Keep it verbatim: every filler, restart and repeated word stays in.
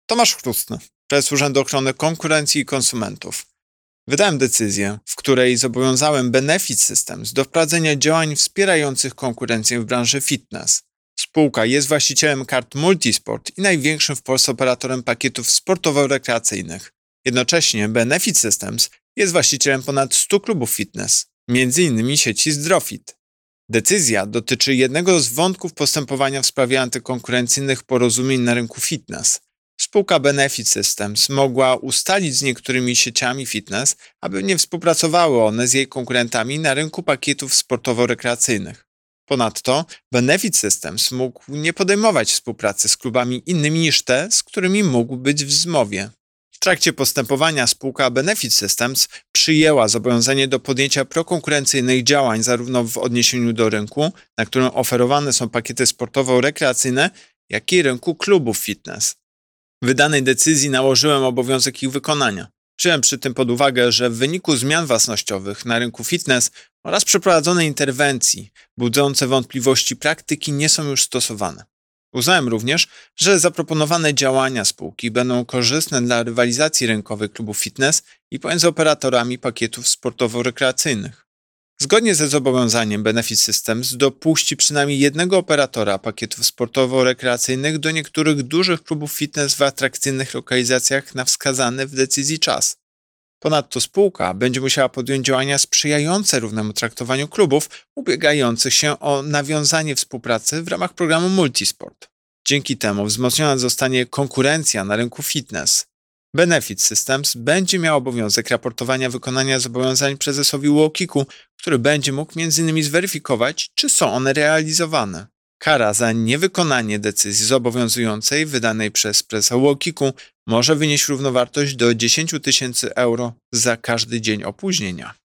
Tomasz Chrustny, prezes Urzędu Ochrony Konkurencji i Konsumentów. Wydałem decyzję, w której zobowiązałem Benefit Systems do wprowadzenia działań wspierających konkurencję w branży fitness. Spółka jest właścicielem kart Multisport i największym w Polsce operatorem pakietów sportowo-rekreacyjnych. Jednocześnie Benefit Systems jest właścicielem ponad stu klubów fitness, między innymi sieci Zdrofit. Decyzja dotyczy jednego z wątków postępowania w sprawie antykonkurencyjnych porozumień na rynku fitness. Spółka Benefit Systems mogła ustalić z niektórymi sieciami fitness, aby nie współpracowały one z jej konkurentami na rynku pakietów sportowo-rekreacyjnych. Ponadto Benefit Systems mógł nie podejmować współpracy z klubami innymi niż te, z którymi mógł być w zmowie. W trakcie postępowania spółka Benefit Systems przyjęła zobowiązanie do podjęcia prokonkurencyjnych działań zarówno w odniesieniu do rynku, na którym oferowane są pakiety sportowo-rekreacyjne, jak i rynku klubów fitness. W wydanej decyzji nałożyłem obowiązek ich wykonania. Wziąłem przy tym pod uwagę, że w wyniku zmian własnościowych na rynku fitness oraz przeprowadzonej interwencji budzące wątpliwości praktyki nie są już stosowane. Uznałem również, że zaproponowane działania spółki będą korzystne dla rywalizacji rynkowej klubów fitness i pomiędzy operatorami pakietów sportowo-rekreacyjnych. Zgodnie ze zobowiązaniem Benefit Systems dopuści przynajmniej jednego operatora pakietów sportowo-rekreacyjnych do niektórych dużych klubów fitness w atrakcyjnych lokalizacjach na wskazany w decyzji czas. Ponadto spółka będzie musiała podjąć działania sprzyjające równemu traktowaniu klubów ubiegających się o nawiązanie współpracy w ramach programu Multisport. Dzięki temu wzmocniona zostanie konkurencja na rynku fitness. Benefit Systems będzie miał obowiązek raportowania wykonania zobowiązań prezesowi UOKiK-u, który będzie mógł między innymi zweryfikować, czy są one realizowane. Kara za niewykonanie decyzji zobowiązującej wydanej przez prezesa UOKiK-u może wynieść równowartość do dziesięć tysięcy euro za każdy dzień opóźnienia.